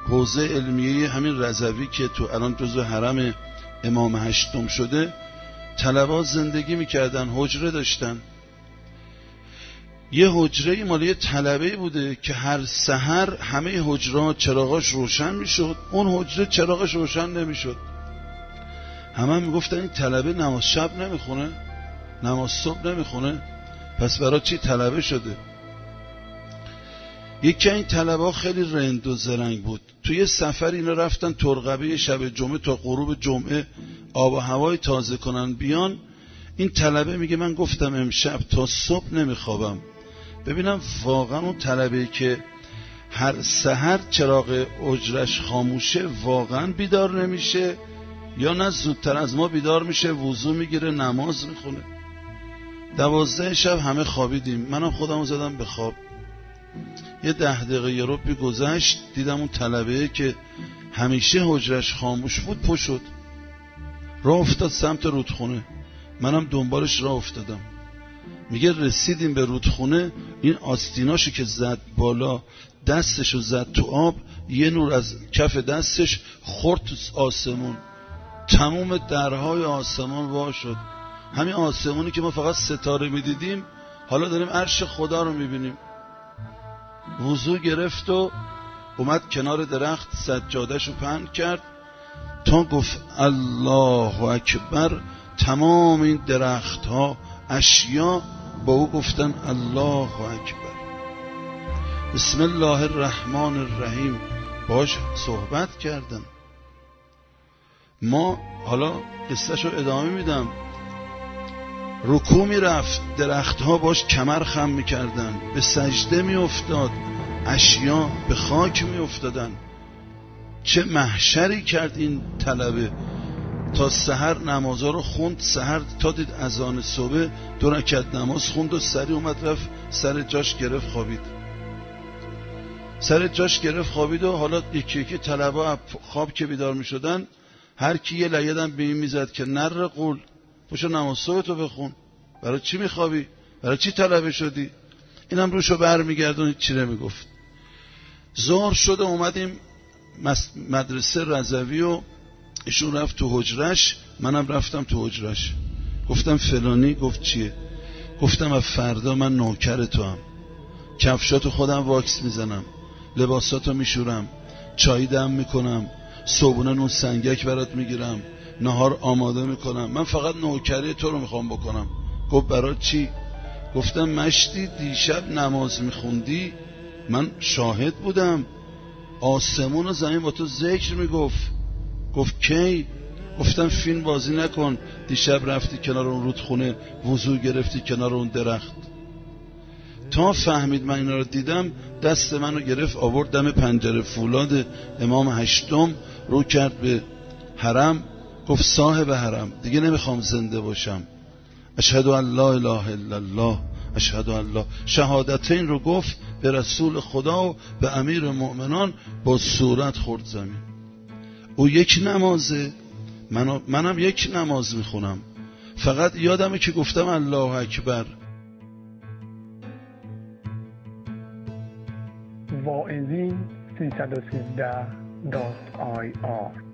حوزه علمیه همین رضوی که تو الان جزو حرم امام هشتم شده، طلبات زندگی میکردن، حجره داشتن. یه حجره مالی یه طلبه بوده که هر سحر همه حجرات چراغاش روشن میشد، اون حجره چراغش روشن نمیشد. همه میگفتن این طلبه نماز شب نمیخونه، نماز صبح نمیخونه، پس برای چی طلبه شده؟ یکی این طلبه خیلی رند و زرنگ بود. توی سفر اینا رفتن ترقبه شب جمعه تا غروب جمعه آب و هوای تازه کنن بیان. این طلبه میگه من گفتم امشب تا صبح نمیخوابم، ببینم واقعا اون طلبه که هر سحر چراغ حجرش خاموشه واقعا بیدار نمیشه یا نه زودتر از ما بیدار میشه، وضو میگیره، نماز میخونه. 12 شب همه خوابیدیم، منم خودمو زدم به خواب. یه 10 دقیقه یه ربعی گذشت، دیدم اون طلبه که همیشه حجرش خاموش بود پا شد، راه افتاد سمت رودخونه. منم دنبالش راه افتادم. میگه رسیدیم به رودخونه، این آستیناشو که زد بالا، دستشو زد تو آب، یه نور از کف دستش خورد تو آسمون، تمام درهای آسمان وا شد. همین آسمونی که ما فقط ستاره میدیدیم حالا داریم عرش خدا رو میبینیم. وضو گرفت و اومد کنار درخت، سجادهشو پهن کرد تا گفت الله اکبر. تمام این درخت ها، اشیا با او گفتن الله اکبر. بسم الله الرحمن الرحیم باش صحبت کردن. ما حالا قصهشو ادامه میدم. رکوع میرفت، درخت ها باش کمر خم میکردن، به سجده میافتاد، اشیا به خاک میافتادن. چه محشری کرد این طلبه. تا سحر نمازها رو خوند، سحر تا دید اذان صبح 2 رکعت نماز خوند و سری اومد رفت سر جاش گرفت خوابید. سر جاش گرفت خوابید و حالا یکی یکی طلبه خواب که بیدار می شدن، هر کی یه لگدم به این می زد که نر قول پشو نماز صبح تو بخون، برای چی می خوابی؟ برای چی طلبه شدی؟ اینم روشو بر می گردون، چی نمی گفت. ظهر شده اومدیم مدرسه رضوی و ایشون رفت تو حجرش، منم رفتم تو حجرش. گفتم فلانی. گفت چیه؟ گفتم از فردا من نوکر تو هم، کفشاتو خودم واکس میزنم، لباساتو میشورم، چای دم میکنم، صبحونه نون سنگک برات میگیرم، نهار آماده میکنم، من فقط نوکری تو رو میخوام بکنم. گفت برای چی؟ گفتم مشتی دیشب نماز میخوندی، من شاهد بودم، آسمون و زمین با تو ذکر میگفت. گفت کی؟ گفتم فیلم بازی نکن، دیشب رفتی کنار اون رودخونه وضو گرفتی کنار اون درخت. تا فهمید من اینا رو دیدم، دست منو گرفت آورد دم پنجره فولاد امام هشتم، رو کرد به حرم، گفت صاحب حرم دیگه نمیخوام زنده باشم، اشهد ان لا اله الا الله، اشهد ان لا، شهادتین رو گفت به رسول خدا و به امیر مؤمنان، با صورت خورد زمین. او یک نمازه، منم یک نماز میخونم، فقط یادمه که گفتم الله اکبر. واعظین 313.ir